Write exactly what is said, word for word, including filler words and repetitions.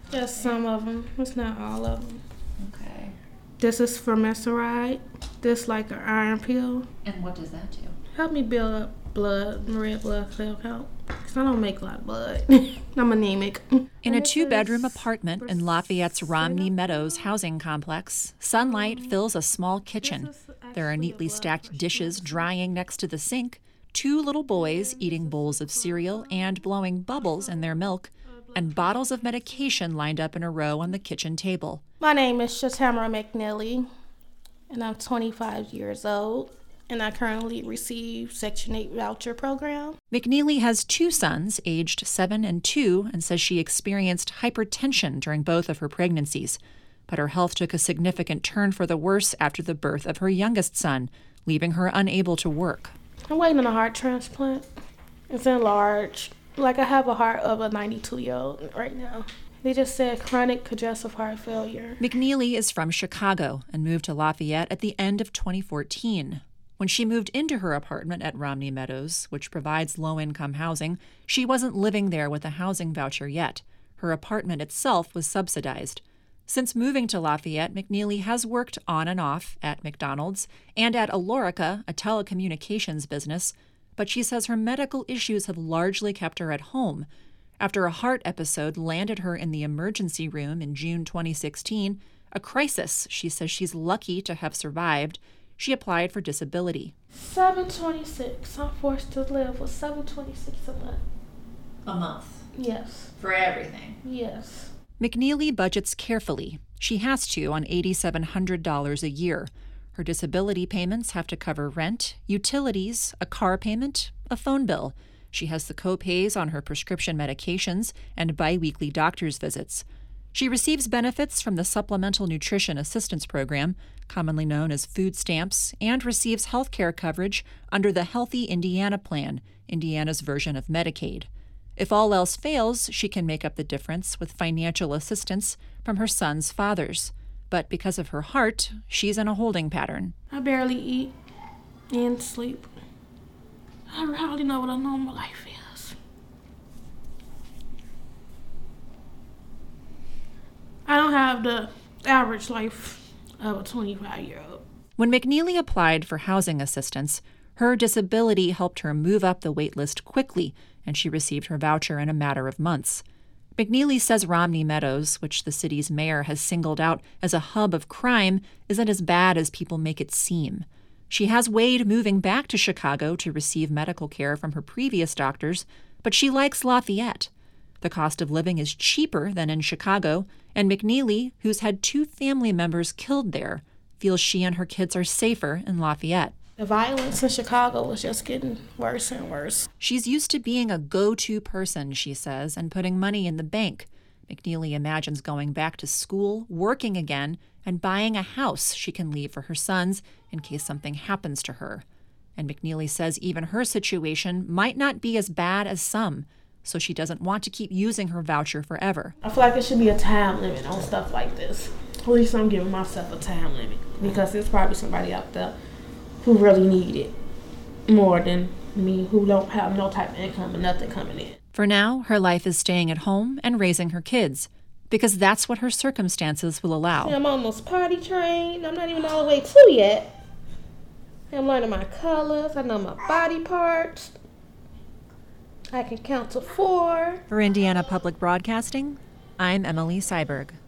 Just some of them. It's not all of them. Okay. This is formaldehyde. This like an iron pill. And what does that do? Help me build up blood, red blood cell count. Because I don't make a lot of blood. I'm anemic. In a two-bedroom apartment in Lafayette's Romney Meadows housing complex, sunlight fills a small kitchen. There are neatly stacked dishes drying next to the sink, two little boys eating bowls of cereal and blowing bubbles in their milk, and bottles of medication lined up in a row on the kitchen table. My name is Shatamara McNeely, and I'm twenty-five years old, and I currently receive Section eight voucher program. McNeely has two sons, aged seven and two, and says she experienced hypertension during both of her pregnancies. But her health took a significant turn for the worse after the birth of her youngest son, leaving her unable to work. I'm waiting on a heart transplant. It's enlarged. Like I have a heart of a ninety-two-year-old right now. They just said chronic congestive heart failure. McNeely is from Chicago and moved to Lafayette at the end of twenty fourteen. When she moved into her apartment at Romney Meadows, which provides low-income housing, she wasn't living there with a housing voucher yet. Her apartment itself was subsidized. Since moving to Lafayette, McNeely has worked on and off at McDonald's and at Alorica, a telecommunications business, but she says her medical issues have largely kept her at home. After a heart episode landed her in the emergency room in June twenty sixteen, a crisis she says she's lucky to have survived, she applied for disability. seven twenty-six. I'm forced to live with seven twenty-six a month. A month? Yes. For everything? Yes. McNeely budgets carefully. She has to on eight thousand seven hundred dollars a year. Her disability payments have to cover rent, utilities, a car payment, a phone bill. She has the co-pays on her prescription medications and biweekly doctor's visits. She receives benefits from the Supplemental Nutrition Assistance Program, commonly known as food stamps, and receives health care coverage under the Healthy Indiana Plan, Indiana's version of Medicaid. If all else fails, she can make up the difference with financial assistance from her son's fathers. But because of her heart, she's in a holding pattern. I barely eat and sleep. I hardly know what a normal life is. I don't have the average life of a twenty-five-year-old. When McNeely applied for housing assistance, her disability helped her move up the wait list quickly, and she received her voucher in a matter of months. McNeely says Romney Meadows, which the city's mayor has singled out as a hub of crime, isn't as bad as people make it seem. She has weighed moving back to Chicago to receive medical care from her previous doctors, but she likes Lafayette. The cost of living is cheaper than in Chicago, and McNeely, who's had two family members killed there, feels she and her kids are safer in Lafayette. The violence in Chicago was just getting worse and worse. She's used to being a go-to person, she says, and putting money in the bank. McNeely imagines going back to school, working again, and buying a house she can leave for her sons in case something happens to her. And McNeely says even her situation might not be as bad as some, so she doesn't want to keep using her voucher forever. I feel like there should be a time limit on stuff like this. At least I'm giving myself a time limit, because there's probably somebody out there who really need it more than me, who don't have no type of income and nothing coming in. For now, her life is staying at home and raising her kids, because that's what her circumstances will allow. See, I'm almost potty trained. I'm not even all the way to yet. I'm learning my colors. I know my body parts. I can count to four. For Indiana Public Broadcasting, I'm Emily Seiberg.